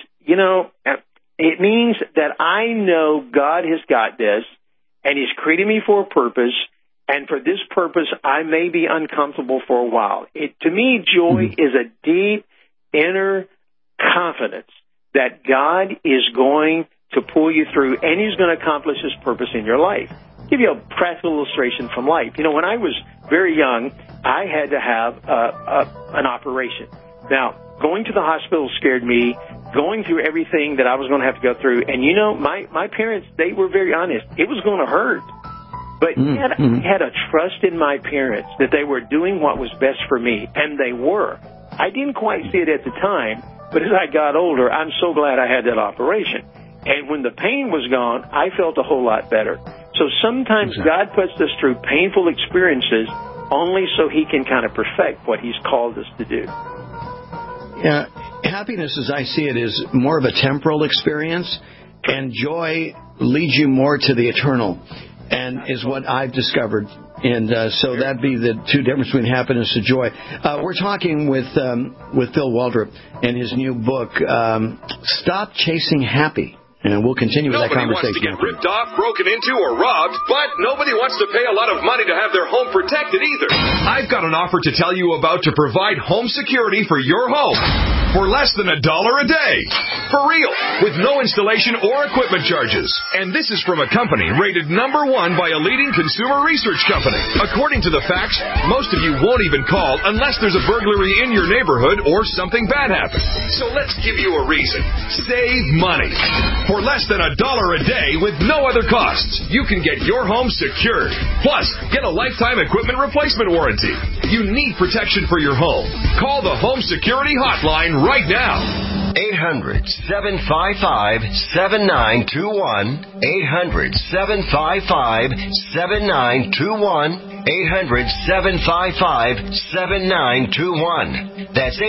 it means that I know God has got this and He's created me for a purpose. And for this purpose, I may be uncomfortable for a while. To me, joy is a deep inner confidence that God is going to pull you through and He's going to accomplish His purpose in your life. I'll give you a practical illustration from life. When I was very young, I had to have an operation. Now, going to the hospital scared me, going through everything that I was going to have to go through. And, my parents, they were very honest. It was going to hurt. But yet I had a trust in my parents that they were doing what was best for me, and they were. I didn't quite see it at the time, but as I got older, I'm so glad I had that operation. And when the pain was gone, I felt a whole lot better. So sometimes God puts us through painful experiences only so He can kind of perfect what He's called us to do. Yeah, happiness, as I see it, is more of a temporal experience, and joy leads you more to the eternal. And is what I've discovered. And so that'd be the two differences between happiness and joy. We're talking with Phil Waldrop and his new book, Stop Chasing Happy. And we'll continue with that conversation. Nobody wants to get ripped off, broken into, or robbed, but nobody wants to pay a lot of money to have their home protected either. I've got an offer to tell you about to provide home security for your home for less than $1 a day. For real, with no installation or equipment charges. And this is from a company rated #1 by a leading consumer research company. According to the facts, most of you won't even call unless there's a burglary in your neighborhood or something bad happens. So let's give you a reason. Save money. For less than $1 a day with no other costs, you can get your home secured. Plus, get a lifetime equipment replacement warranty. You need protection for your home. Call the Home Security Hotline right now. 800-755-7921. 800-755-7921. 800-755-7921. That's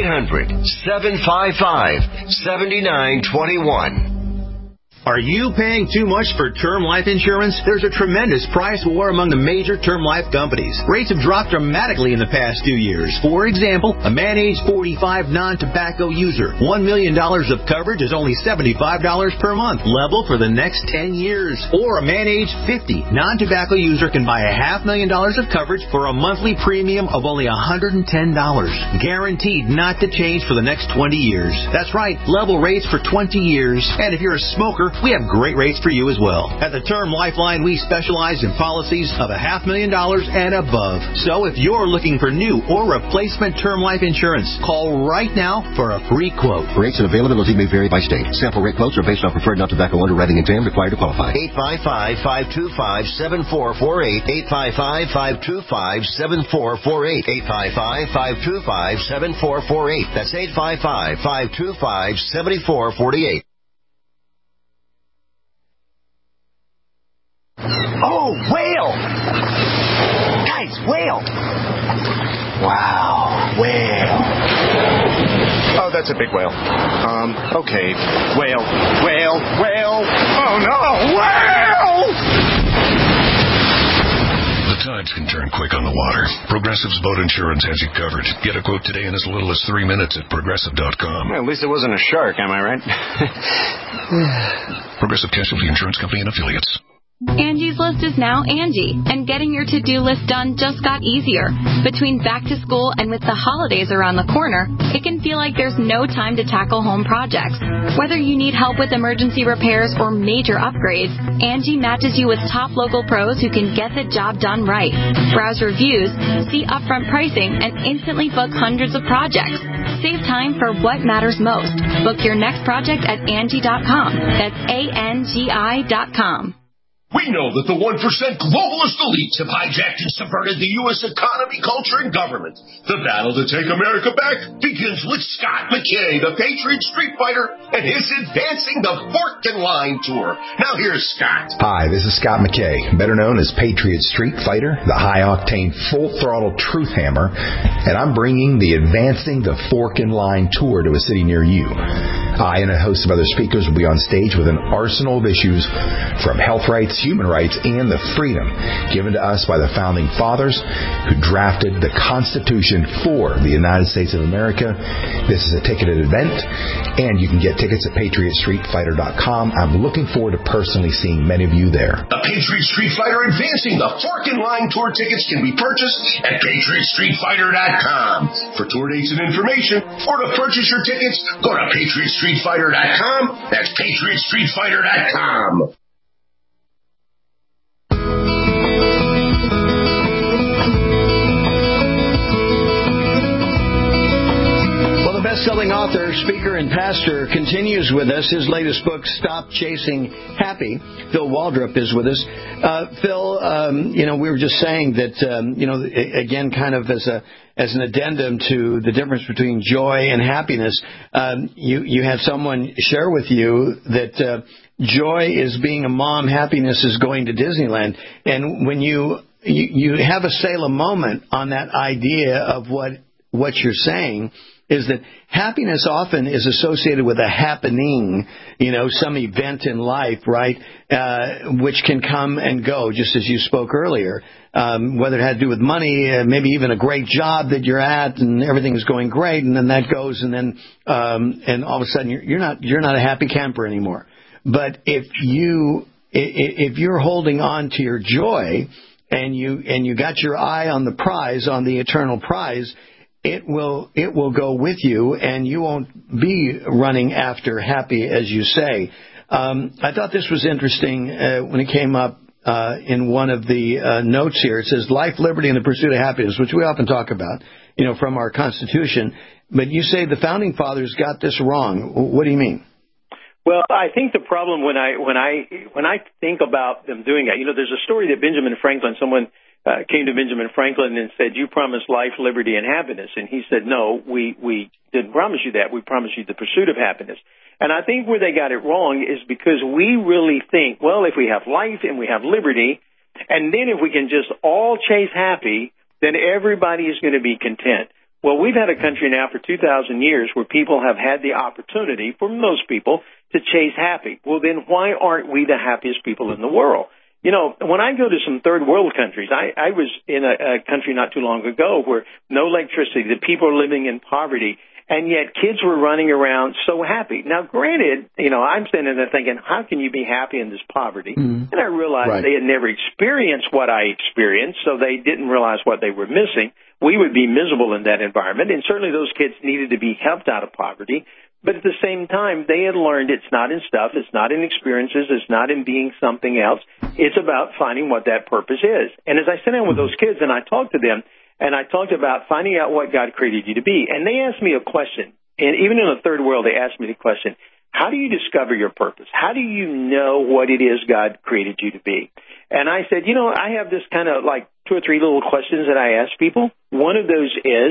800-755-7921. Are you paying too much for term life insurance? There's a tremendous price war among the major term life companies. Rates have dropped dramatically in the past 2 years. For example, a man age 45 non-tobacco user, $1 million of coverage is only $75 per month, level for the next 10 years. Or a man age 50 non-tobacco user can buy $500,000 of coverage for a monthly premium of only $110, guaranteed not to change for the next 20 years. That's right, level rates for 20 years. And if you're a smoker, we have great rates for you as well. At the Term Lifeline, we specialize in policies of $500,000 and above. So if you're looking for new or replacement term life insurance, call right now for a free quote. Rates and availability may vary by state. Sample rate quotes are based on preferred non-tobacco underwriting exam required to qualify. 855-525-7448. 855-525-7448. 855-525-7448. That's 855-525-7448. Oh, whale! Guys, whale! Wow, whale. Oh, that's a big whale. Okay. Whale. Oh, no, whale! The tides can turn quick on the water. Progressive's boat insurance has you covered. Get a quote today in as little as 3 minutes at Progressive.com. Well, at least it wasn't a shark, am I right? Progressive Casualty Insurance Company and Affiliates. Angie's List is now Angie, and getting your to-do list done just got easier. Between back to school and with the holidays around the corner, it can feel like there's no time to tackle home projects. Whether you need help with emergency repairs or major upgrades, Angie matches you with top local pros who can get the job done right. Browse reviews, see upfront pricing, and instantly book hundreds of projects. Save time for what matters most. Book your next project at Angie.com. That's ANGI.com. We know that the 1% globalist elites have hijacked and subverted the U.S. economy, culture, and government. The battle to take America back begins with Scott McKay, the Patriot Street Fighter, and his Advancing the Fork and Line Tour. Now here's Scott. Hi, this is Scott McKay, better known as Patriot Street Fighter, the high-octane, full-throttle truth hammer, and I'm bringing the Advancing the Fork and Line Tour to a city near you. I and a host of other speakers will be on stage with an arsenal of issues from health rights, human rights, and the freedom given to us by the Founding Fathers who drafted the Constitution for the United States of America. This is a ticketed event, and you can get tickets at PatriotStreetFighter.com. I'm looking forward to personally seeing many of you there. The Patriot Street Fighter Advancing the Fork and Line Tour tickets can be purchased at PatriotStreetFighter.com. For tour dates and information, or to purchase your tickets, go to PatriotStreetFighter.com. That's PatriotStreetFighter.com. Best-selling author, speaker, and pastor continues with us. His latest book, Stop Chasing Happy. Phil Waldrop is with us. Phil, we were just saying that, again, kind of as an addendum to the difference between joy and happiness, you had someone share with you that joy is being a mom, happiness is going to Disneyland. And when you have a Salem moment on that idea of what you're saying, is that happiness often is associated with a happening, some event in life, right, which can come and go, just as you spoke earlier, whether it had to do with money, maybe even a great job that you're at and everything is going great, and then that goes, and then and all of a sudden you're not a happy camper anymore. But if you're holding on to your joy and you got your eye on the prize, on the eternal prize, it will go with you, and you won't be running after happy, as you say. I thought this was interesting when it came up in one of the notes here. It says, life, liberty, and the pursuit of happiness, which we often talk about, from our Constitution. But you say the Founding Fathers got this wrong. What do you mean? Well, I think the problem when I think about them doing that, there's a story that Benjamin Franklin, someone came to Benjamin Franklin and said, you promised life, liberty, and happiness. And he said, no, we didn't promise you that. We promised you the pursuit of happiness. And I think where they got it wrong is because we really think, well, if we have life and we have liberty, and then if we can just all chase happy, then everybody is going to be content. Well, we've had a country now for 2,000 years where people have had the opportunity, for most people, to chase happy. Well, then why aren't we the happiest people in the world? When I go to some third world countries, I was in a country not too long ago where no electricity, the people are living in poverty, and yet kids were running around so happy. Now, granted, I'm standing there thinking, how can you be happy in this poverty? Mm-hmm. And I realized they had never experienced what I experienced, so they didn't realize what they were missing. We would be miserable in that environment, and certainly those kids needed to be helped out of poverty. But at the same time, they had learned it's not in stuff, it's not in experiences, it's not in being something else. It's about finding what that purpose is. And as I sit down with those kids and I talk to them, and I talked about finding out what God created you to be, and they asked me a question, and even in the third world, they asked me the question, how do you discover your purpose? How do you know what it is God created you to be? And I said, I have this kind of like 2 or 3 little questions that I ask people. One of those is,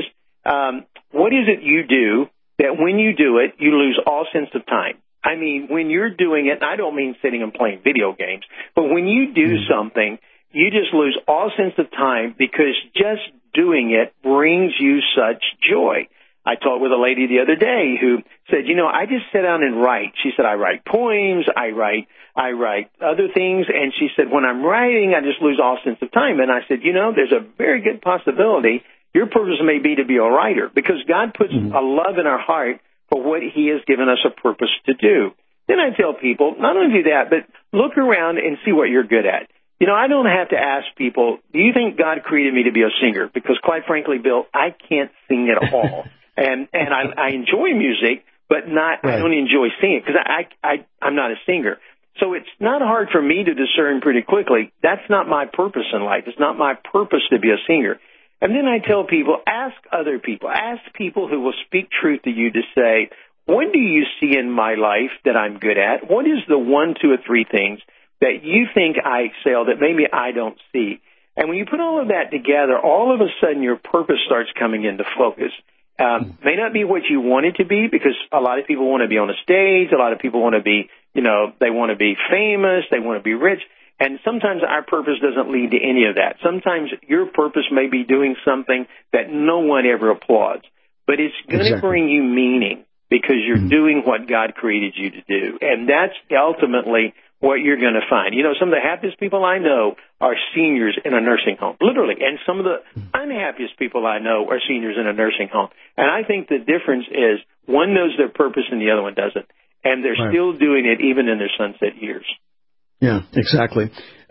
what is it you do that when you do it, you lose all sense of time? I mean, when you're doing it, and I don't mean sitting and playing video games, but when you do something, you just lose all sense of time because just doing it brings you such joy. I talked with a lady the other day who said, I just sit down and write. She said, I write poems, I write other things. And she said, when I'm writing, I just lose all sense of time. And I said, there's a very good possibility your purpose may be to be a writer because God puts a love in our heart for what he has given us a purpose to do. Then I tell people, not only do that, but look around and see what you're good at. I don't have to ask people, do you think God created me to be a singer? Because quite frankly, Bill, I can't sing at all. And I enjoy music, but I don't enjoy singing because I'm not a singer. So it's not hard for me to discern pretty quickly. That's not my purpose in life. It's not my purpose to be a singer. And then I tell people, ask other people, ask people who will speak truth to you to say, what do you see in my life that I'm good at? What is the 1, 2, or 3 things that you think I excel that maybe I don't see? And when you put all of that together, all of a sudden your purpose starts coming into focus. May not be what you want it to be because a lot of people want to be on a stage. A lot of people want to be, they want to be famous. They want to be rich. And sometimes our purpose doesn't lead to any of that. Sometimes your purpose may be doing something that no one ever applauds, but it's going to bring you meaning because you're doing what God created you to do. And that's ultimately what you're going to find. Some of the happiest people I know are seniors in a nursing home, literally. And some of the unhappiest people I know are seniors in a nursing home. And I think the difference is one knows their purpose and the other one doesn't. And they're still doing it even in their sunset years. Yeah, exactly.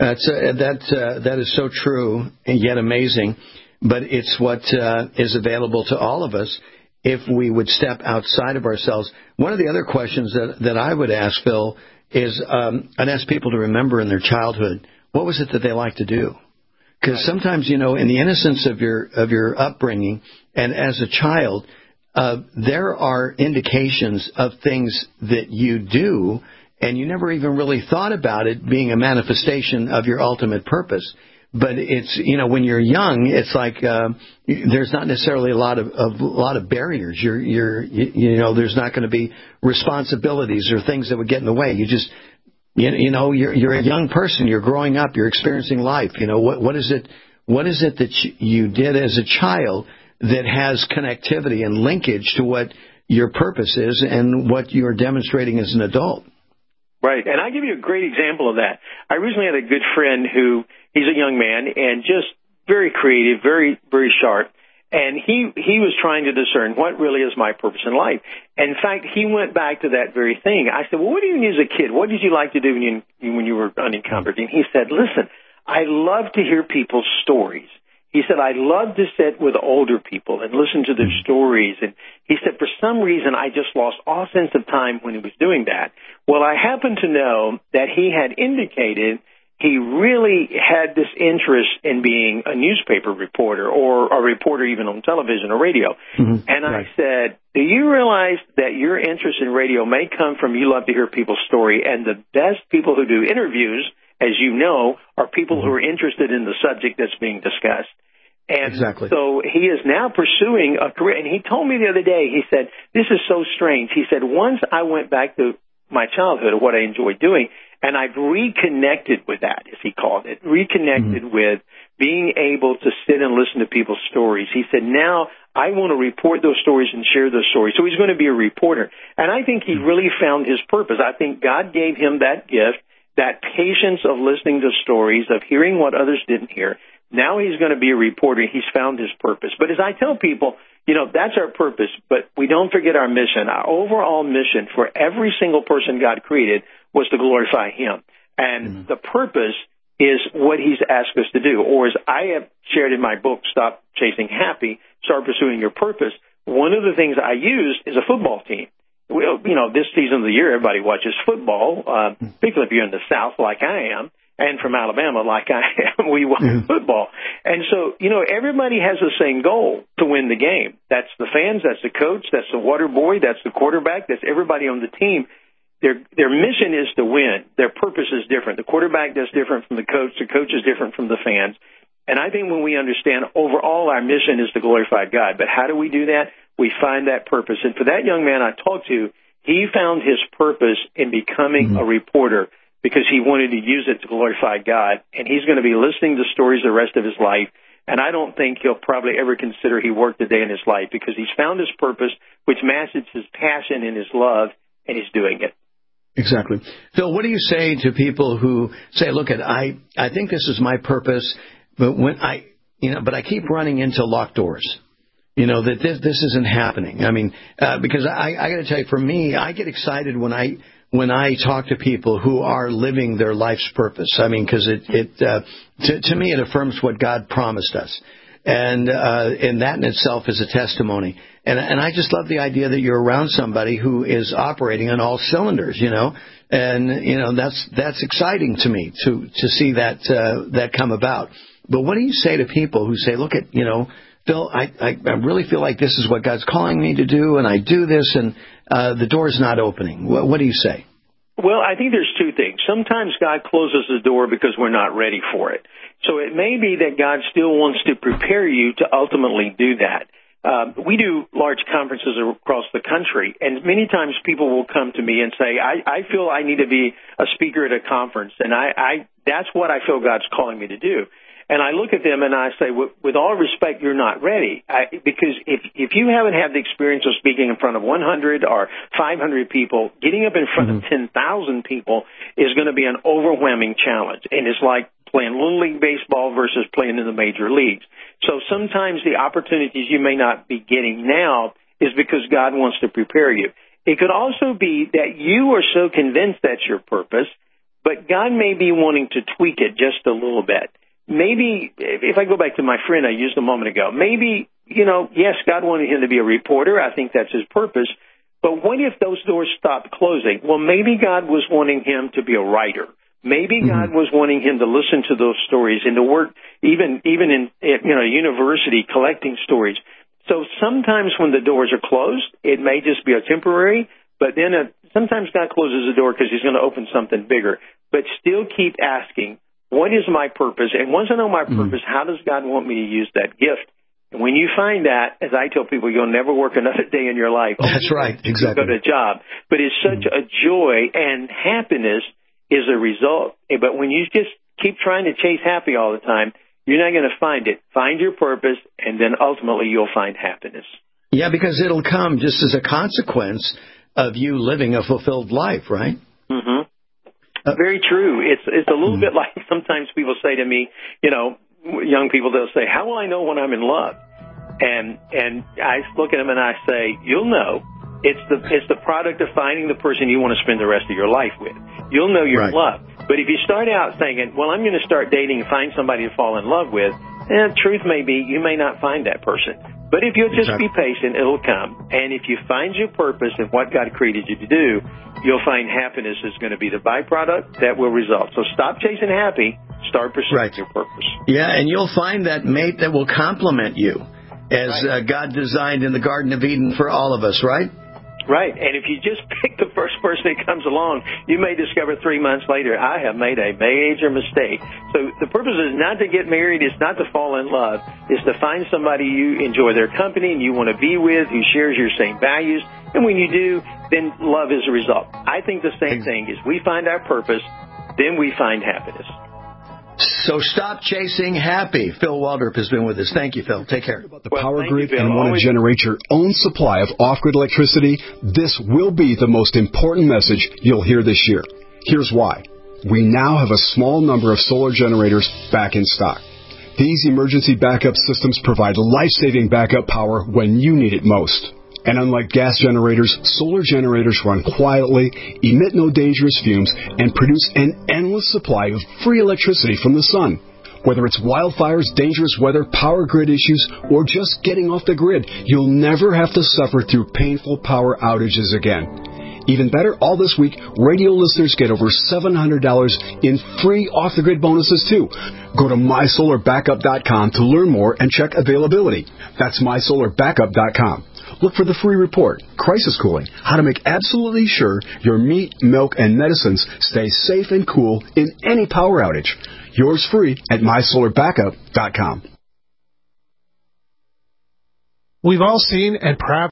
That is so true and yet amazing. But it's what is available to all of us if we would step outside of ourselves. One of the other questions that I would ask, Phil, is I'd ask people to remember in their childhood, what was it that they liked to do? Because sometimes, in the innocence of your upbringing and as a child, there are indications of things that you do, and you never even really thought about it being a manifestation of your ultimate purpose. But it's, when you're young, it's like there's not necessarily a lot of barriers. There's not going to be responsibilities or things that would get in the way. You just, you're a young person. You're growing up. You're experiencing life. What is it that you did as a child that has connectivity and linkage to what your purpose is and what you're demonstrating as an adult? Right. And I'll give you a great example of that. I recently had a good friend who, he's a young man and just very creative, very, very sharp. And he was trying to discern what really is my purpose in life. And in fact, he went back to that very thing. I said, well, what did you do as a kid? What did you like to do when you were unencumbered? And he said, listen, I love to hear people's stories. He said, I love to sit with older people and listen to their stories. And he said, for some reason, I just lost all sense of time when he was doing that. Well, I happen to know that he had indicated he really had this interest in being a newspaper reporter or a reporter even on television or radio. Mm-hmm. And I said, do you realize that your interest in radio may come from you love to hear people's story, and the best people who do interviews, as you know, are people who are interested in the subject that's being discussed. And so he is now pursuing a career. And he told me the other day, he said, this is so strange. He said, once I went back to my childhood of what I enjoyed doing, and I've reconnected with that, as he called it, reconnected with being able to sit and listen to people's stories. He said, now I want to report those stories and share those stories. So he's going to be a reporter. And I think he really found his purpose. I think God gave him that gift, that patience of listening to stories, of hearing what others didn't hear. Now he's going to be a reporter. He's found his purpose. But as I tell people, that's our purpose, but we don't forget our mission. Our overall mission for every single person God created was to glorify him. And the purpose is what he's asked us to do. Or as I have shared in my book, Stop Chasing Happy, Start Pursuing Your Purpose, one of the things I used is a football team. well, this season of the year, everybody watches football, particularly if you're in the South like I am, and from Alabama like I am, we watch football. And so, everybody has the same goal, to win the game. That's the fans, that's the coach, that's the water boy, that's the quarterback, that's everybody on the team. Their mission is to win. Their purpose is different. The quarterback does different from the coach is different from the fans. And I think when we understand overall our mission is to glorify God. But how do we do that? We find that purpose. And for that young man I talked to, he found his purpose in becoming a reporter because he wanted to use it to glorify God. And he's going to be listening to stories the rest of his life. And I don't think he'll probably ever consider he worked a day in his life because he's found his purpose, which matches his passion and his love, and he's doing it. Exactly. Phil, what do you say to people who say, look, I think this is my purpose, but when but I keep running into locked doors, that this isn't happening. I mean, because I got to tell you, for me, I get excited when I talk to people who are living their life's purpose. I mean, because to me, it affirms what God promised us. And that in itself is a testimony. And I just love the idea that you're around somebody who is operating on all cylinders, and, that's exciting to me to see that come about. But what do you say to people who say, look at, Phil, I really feel like this is what God's calling me to do, and I do this, and the door's not opening. What do you say? Well, I think there's two things. Sometimes God closes the door because we're not ready for it. So it may be that God still wants to prepare you to ultimately do that. We do large conferences across the country, and many times people will come to me and say, I feel I need to be a speaker at a conference, and that's what I feel God's calling me to do. And I look at them and I say, with all respect, you're not ready. Because if you haven't had the experience of speaking in front of 100 or 500 people, getting up in front of 10,000 people is going to be an overwhelming challenge. And it's like playing Little League Baseball versus playing in the major leagues. So sometimes the opportunities you may not be getting now is because God wants to prepare you. It could also be that you are so convinced that's your purpose, but God may be wanting to tweak it just a little bit. Maybe, if I go back to my friend I used a moment ago, maybe, yes, God wanted him to be a reporter. I think that's his purpose. But what if those doors stopped closing? Well, maybe God was wanting him to be a writer. Maybe God was wanting him to listen to those stories and to work even in university collecting stories. So sometimes when the doors are closed, it may just be a temporary, but then sometimes God closes the door because he's going to open something bigger. But still keep asking, what is my purpose? And once I know my purpose, how does God want me to use that gift? And when you find that, as I tell people, you'll never work another day in your life. That's right, exactly. Go to a job. But it's such a joy, and happiness is a result. But when you just keep trying to chase happy all the time, you're not going to find it. Find your purpose, and then ultimately you'll find happiness. Yeah, because it'll come just as a consequence of you living a fulfilled life, right? Mm-hmm. Very true. It's a little bit like sometimes people say to me, young people, they'll say, how will I know when I'm in love? And I look at them and I say, you'll know. It's the product of finding the person you want to spend the rest of your life with. You'll know you're in love. But if you start out thinking, well, I'm going to start dating and find somebody to fall in love with, truth may be you may not find that person. But if you'll just be patient, it'll come. And if you find your purpose and what God created you to do, you'll find happiness is going to be the byproduct that will result. So stop chasing happy. Start pursuing your purpose. Yeah, and you'll find that mate that will complement you as God designed in the Garden of Eden for all of us, right? Right. And if you just pick the first person that comes along, you may discover 3 months later, I have made a major mistake. So the purpose is not to get married. It's not to fall in love. It's to find somebody you enjoy their company and you want to be with, who shares your same values. And when you do, then love is a result. I think the same thing is we find our purpose, then we find happiness. So stop chasing happy. Phil Waldrop has been with us. Thank you, Phil. Take care. The power grid and want to generate your own supply of off-grid electricity? This will be the most important message you'll hear this year. Here's why. We now have a small number of solar generators back in stock. These emergency backup systems provide life-saving backup power when you need it most. And unlike gas generators, solar generators run quietly, emit no dangerous fumes, and produce an endless supply of free electricity from the sun. Whether it's wildfires, dangerous weather, power grid issues, or just getting off the grid, you'll never have to suffer through painful power outages again. Even better, all this week, radio listeners get over $700 in free off-the-grid bonuses, too. Go to MySolarBackup.com to learn more and check availability. That's MySolarBackup.com. Look for the free report, Crisis Cooling, how to make absolutely sure your meat, milk, and medicines stay safe and cool in any power outage. Yours free at MySolarBackup.com. We've all seen and perhaps